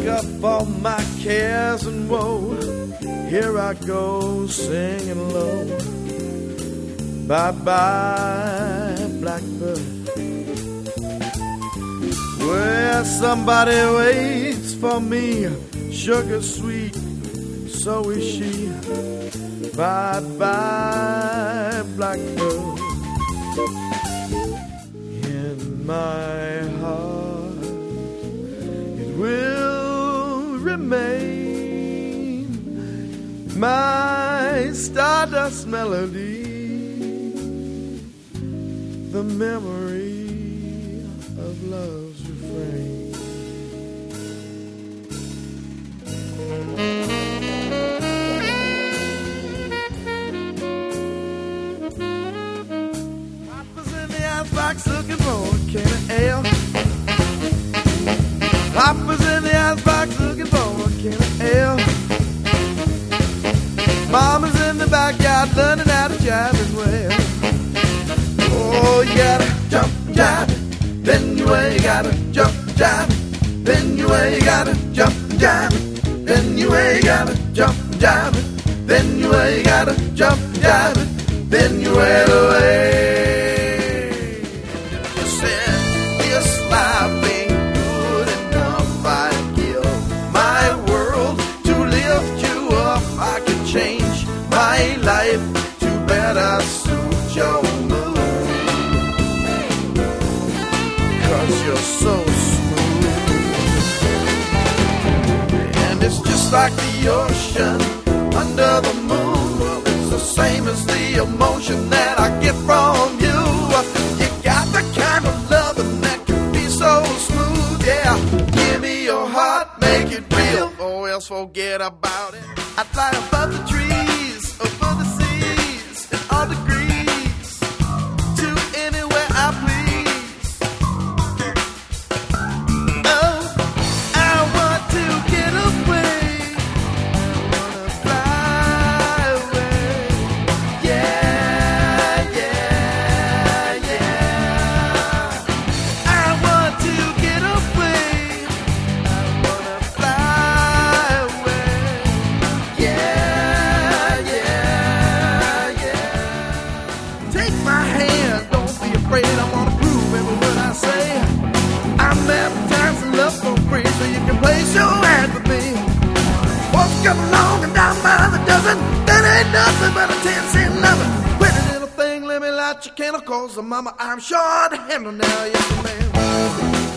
up all my cares and woe. Here I go singing low. Bye-bye, blackbird. Well, somebody waits for me, sugar sweet, so is she. Bye-bye, blackbird. In my heart it will remain my stardust melody, the memory of love's refrain. Icebox looking for a can of ale. Papa's in the icebox looking for a can of ale. Mama's in the backyard learning how to jive as well. Oh, you gotta jump, jive, then you way, you gotta jump, jive, then you way, you gotta jump, jive, then you way, you gotta jump, jive, then you way, you gotta jump, jive, then you way away. Life to better suit your mood, 'cause you're so smooth. And it's just like the ocean under the moon. Well, it's the same as the emotion that I get from you. You got the kind of loving that can be so smooth. Yeah, give me your heart, make it real, or else forget about it. I fly above the trees, over the seas, in all degrees, to anywhere I please. Oh, I want to get away, I wanna fly away. Yeah, yeah, yeah. I want to get away, I wanna fly away. Yeah. I want to prove every word I say. I'm baptized in love for free, so you can place your hand with me. Folks come along and down by the dozen. That ain't nothing but a 10-cent lovin'. Pretty little thing, let me light your candle, 'cause mama, I'm sure to handle now, yes, ma'am.